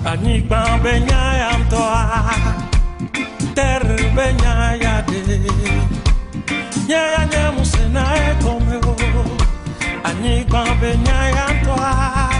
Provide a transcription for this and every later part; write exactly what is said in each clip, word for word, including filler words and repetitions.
Anyigba benya yam toa ter benya ya de nya ya nya musena e komeo anyigba benya yam toa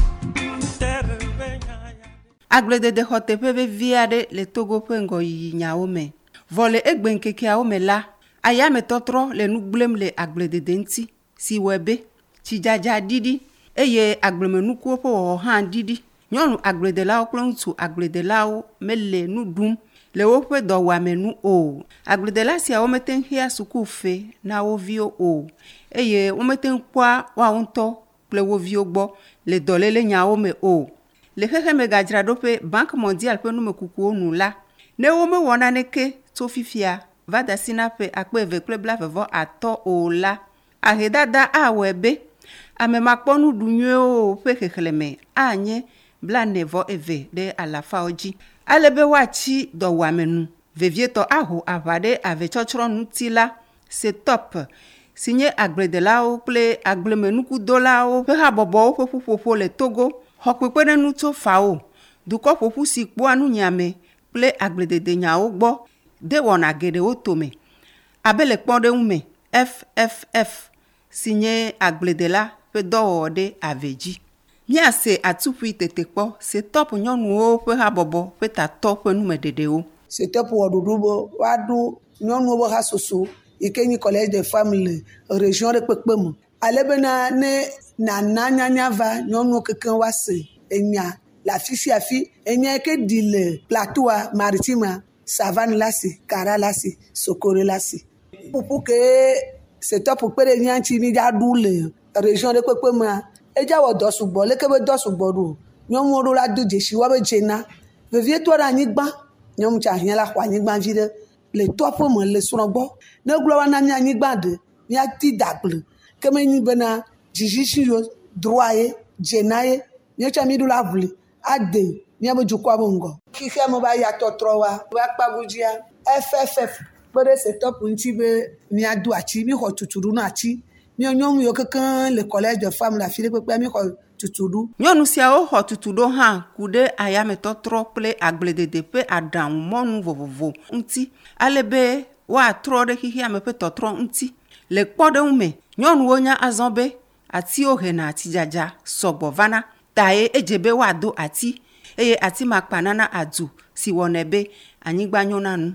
ter benya ya aglede de hotepe be viade le Togo pengo yi nyaome vole egbenkeke aome la aya me totro le nuglem le aglede denti si webe ti jaja didi eye agleme nuku po han didi nyonu aglede la oklontu aglede la o mele nu dum le wo pe do wa menu o aglede la si a o meten hia suku fe na wo vio o eye o meten kwa wa unto ple wo vio gbo le dolele nya o me o le hehe me gajra do pe banque mondiale pe nu me kuku onu la ne wo me wona ne ke to fifia va da sinape akpe ve kle bla vevo ato o la ahedada a webe ame makponu dunyo pe kekleme anye bla nevo eve de alafa oji alebe wachi do wamenu vevieto aho avade ave chochron tila c'est top signé agredela o ple aglemenuku dola o pe habobo o popo le Togo hokpepere nu to fao duko popu sikpo anu nyame ple agredede nya o gbo de wona gede o tome abele pon de ume F F F signé agredela pe do de aveji Mia se atupi tetekpo se top nyonu o pe habobo pe ta top nu medede o se top wodudubo wadu nyonu bo hasoso ikenyi collège de femmes région de Pekpemu alebena ne na nanya nya va nyonu keken wase enya la fisi afi enya ke dile plateau maritime savane lasi kara lasi sokore lasi pour que se top pe nyanchi mi ja dule région de Pekpemu eja wo dosugbo lekebe dosugbo ru nyom ro la do jeshi wa be jena vevie to ra nyigba nyom cha hian la kwa nyigba vide le topo mo le surogbo ne glo wa na nyigba de ya ti dagle keme nyi bena jiji yo droit jenaye nye cha mi du la vuli ade nye bo jukwa bongo kike mo ba ya totro wa wa pagujia F F F bode se top nti be mi adu achi mi ho tuturu na achi nyonu yo kekan le collège de femmes la fille pe mi ko tutudu nyonu sia o ho tutudo ha kude aya metotro ple aglede de pe adam monu vovovo nti alebe wa tro de hihi amepe totro nti le kpode ume nyonu onya azonbe ati ohe na ati jaja sogbo vana tae ejebe wa do ati eye ati makpanana adu si wonebe anyigba nyonanu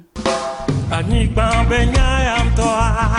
anyigba benya yam toa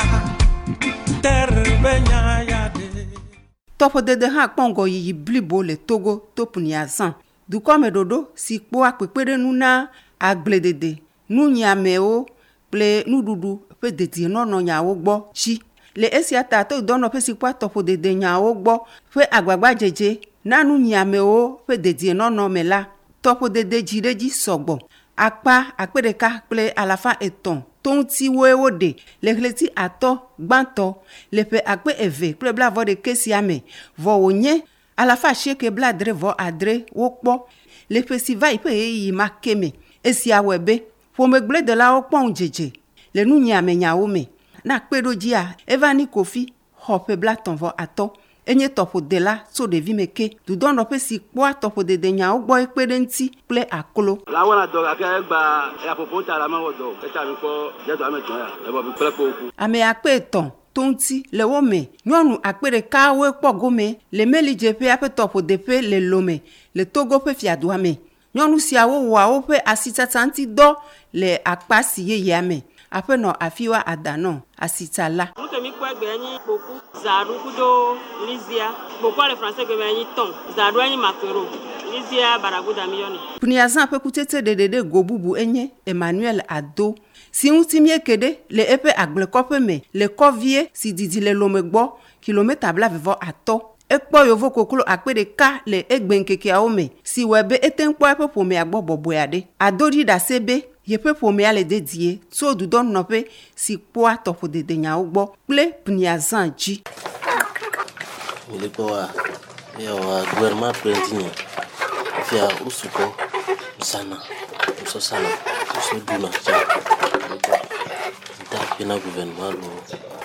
Topo dede ha kpongo yi blibo le Togo topuni azan. Du kome dodo si po akpepere nu na agbledede. Nu nyame o ple nu dudu pe dedi no no nya wo gbo chi. Le esi ata to dono pe si po topo dede nya wo gbo pe agbagba jeje na nu nyame o pe dedi no no mela. Topo dede jireji sogbo. Akpa akpereka ple alafa eton. Tonti wewo de le kleti ato gbanto le pe akpe eve ple bla vo de kesiame vo onye ala fa sheke bla dre vo adre wokpo le festival ipe yi makeme esi awebe fo megble de la okpon jeje le nu nya me nya wo me na kpedo dia evani kofi hope bla ton vo ato enye topo de la so de vi meke du don pe si po topo de de nya ogbo ekpede nti ple akolo la wona do ka gba ya poponta la ma wodo eta mi ko je do ameton ya e bo bi ple ko ku ame akpe ton tonti le wo me nyonu akpere ka we pogome le meli jepe ape topo de pe le lome le Togo pe fiadu ame nyonu si awo wa o pe asita tanti do le akpa si ye yame ape no afiwa adano asitala Mute mi kwa gbe yin poku zaru kudo lizia poku le français gbe yin ton zaru yin makero lizia baraguda miyoni Puni azan pe kutete de de gobubu enye Emmanuel Ado si untimie kede le epe agble kope me le kovie si didi le lomegbo kilomètre bla vivo ato ekpo yovo kokolo akpede ka le egbenkeke aome si webe etenkpo epe pome agbo boboyade adodi da sebe yepe pome ale dedie so du don nope si poa topo de denya ogbo ple pniazan ji ile kwa ya wa gouvernement prentini fia usuko sana uso sana uso duna cha ta pina gouvernement lo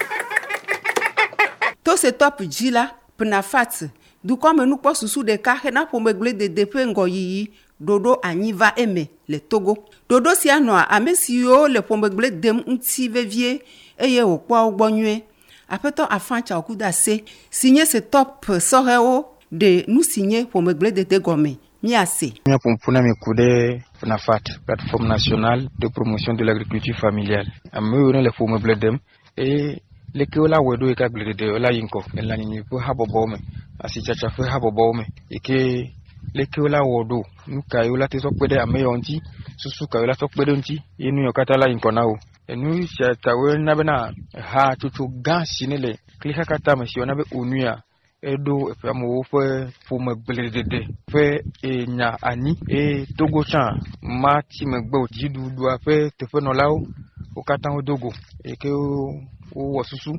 to se top ji la pna fat du comme nous pas sous de ka na po megle de de pe ngoyi dodo anyi va eme le Togo. Dodo sia nɔa ame siwo le ƒomegble dem ŋuti vevie eye wòkpɔ wo gbɔ nyuie. Aƒetɔ Afan Tchaokuda se si nye Setop sɔhewo de nu si nye ƒomegble dede gɔme miase. Mia pompona mi kude PNAFAT, plateforme nationale de promotion de l'agriculture familiale. Ame wona le ƒomegble dem e leke wala wedo e ka gble de wala yinko ela ni po habobo me asichacha fe habobo me eke leke wala wodo nu kai wala te so pede ame yonti susu kai wala so pede nti enu yokata la yinko nawo enu cha tawe na bena ha chuchu gansi nele klika kata me si ona be onuya edo e fa mo fe ƒomegble de fe e nya ani e Togo chan ma ti me gbe ojidu du afe te fe no lawo o kata o dogo eke o o susu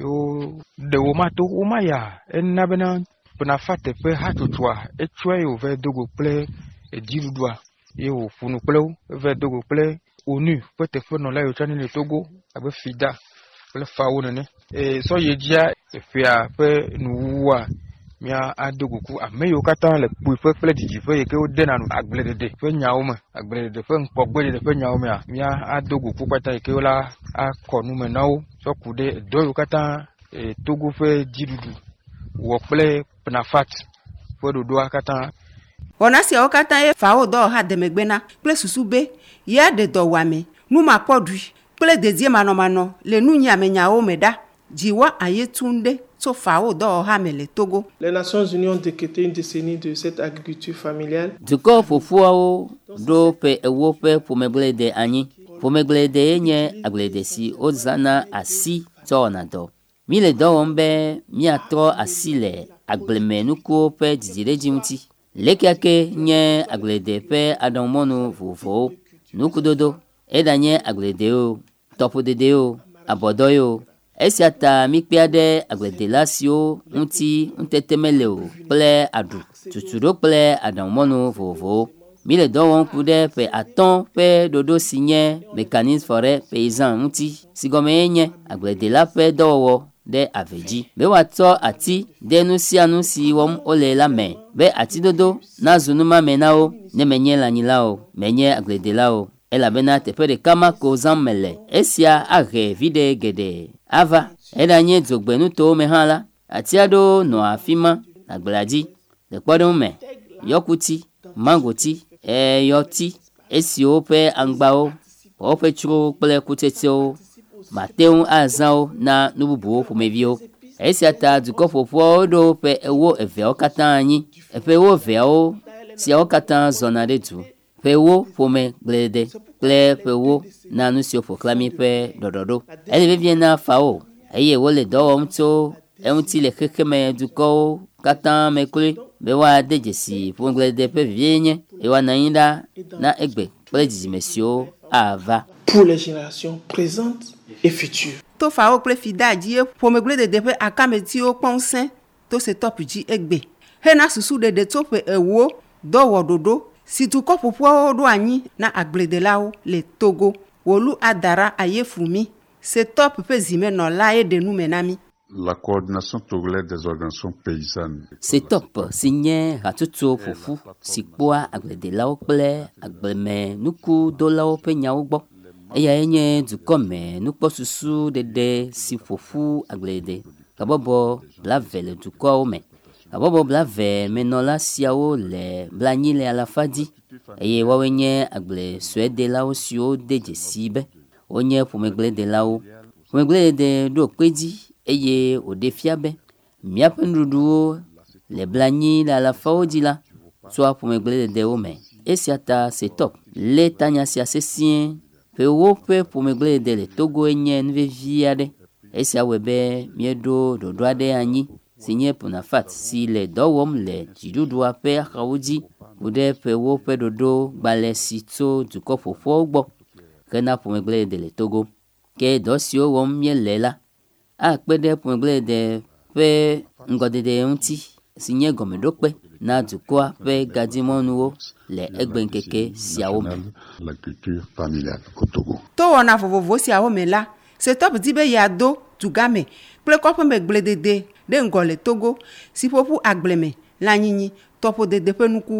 o de o mato o maya en na bena PNAFAT fe ha tutua e tue o ve dogo ple e dirudua e o funu ple o ve dogo ple onu pe te fe no la yo chani le Togo abe fida ple fawo ne e so ye dia e fe a pe nuwa mia adogo ku ameyo kata le pu fe ple diji fe e ke o de na nu agble de fe nyawo me agble de fe npo gbe de fe nyawo me a mia adogo ku pata e ke o la akonu me nawo so ku de do yo kata e Togo fe didudu wo ple PNAFAT fo dodo akata ona si o kata e fa o do ha de megbena ple susu be ya de do wame nu ma podu ple de die mano mano le nu nya menya o meda jiwa ayetunde so fa o do ha mele Togo. Les Nations Unies ont décrété une décennie de cette agriculture familiale. Du ko fofuo do pe ewo pe ƒomegble de anyi ƒomegble de nye agble si o zana asi to na do mi le do ombe mi atro asi le agblemenuko pe didireji nti lekake nye aglede pe adomonu vovo nukudodo edanye aglede o topodede o abodo o esiata mi piade aglede lasio nti ntetemele o ple adu tuturo ple adomonu vovo mi le do kude pe aton pe dodo signé mécanisme forêt paysan nti sigome nye aglede la pe dowo de aveji be wato ati denu si anu si wom ole la me be ati dodo na zunuma menao ne menye la nilao menye aglede lao ela bena te pe de kama ko zammele esia age vide gede ava edanye zogbenu to me hala ati ado no afima agbelaji de podo me yokuti mangoti e yoti esio pe angbao o pe churo ple kutetio Mateun azao na nububu ƒomevio esiata duko ƒoƒo do pe ewo eveo kata anyi epe wo veo si o kata zona de tu pe wo ƒomegble de ple pe wo na nu si o proclami pe dododo ele bien na fao eye wo le do mto enti le kekeme duko kata mekle be wa de jesi ƒomegble de pe vienye e wa na inda na egbe ple dizimesio ava pour les générations présentes et futures. To fa o ple fida ji e ƒomegble de depe akameti o ponsen to Setop ji egbe hena susu de de to pe ewo do wododo si tu ko popo do anyi na agblede lawo le Togo wolu adara ayefumi Setop pe zime no la e de nu menami. La coordination togolaise des organisations paysannes. Setop signé ratuto fufu sikpoa agblede lawo ple agbleme nuku do lawo pe nyawo gbo eya enye dukome nukpo susu dede si fofu aglede kabobo blave le duko me kabobo blave menola siawo le blanyi le alafadi eye wawenye agle suede lao sio de jesibe onye ƒomegble de lao ƒomegble de do kpeji eye odefiabe miapenduduo le blanyi le alafadi la so ƒomegble de o me esiata Setop le tanya sia sesien pe wo pe ƒomegble de le Togo enye nveviade esia webe miedo dodo ade anyi sinye PNAFAT si le dowom le jidudua pe akaudi ude pe wo pe dodo gbale si to duko ƒoƒo gbo kena ƒomegble de le Togo ke dosio wom miele la akpede ƒomegble de pe ngodede nti sinye gomedokpe na dukoa pe gadimonuwo le egbenkeke siawo me. L'agriculture familiale au Togo. To wona vovovo siawo me la Setop dibe ya do tugame ple ko ƒomegble dede de ngole Togo si popu agbleme la nyinyi topo dede pe nukuwo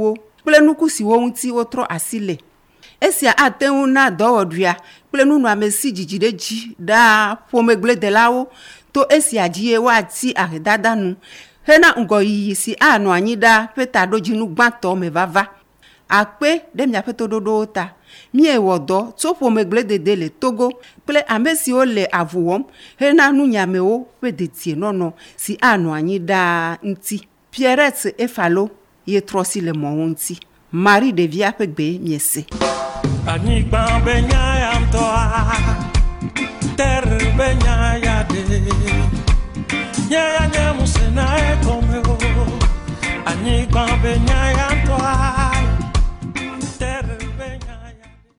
kple nuku siwo ŋuti wotrɔ asi le. Esia ate ŋu na dɔwɔɖuia kple nunɔamesi dzidziɖedzi ɖaa ƒomegbledelawo to esia dzi ye woati ahedada nu hena ŋgɔyiyi si anɔ anyi ɖa ƒe taɖodzinu gbãtɔ me vava. Akpe ɖe miaƒe toɖoɖowo ta. Miewɔ dɔ tso ƒomegbledede le Togo kple ame siwo le avu wɔm hena nunyamewo ƒe dedienɔnɔ si anɔ anyi ɖaa ŋuti. Pierrette Efalo ye trɔ si le mɔwo ŋuti. Marie ɖevia ƒe gbe miese. Anyigba be nya ya ŋutɔa.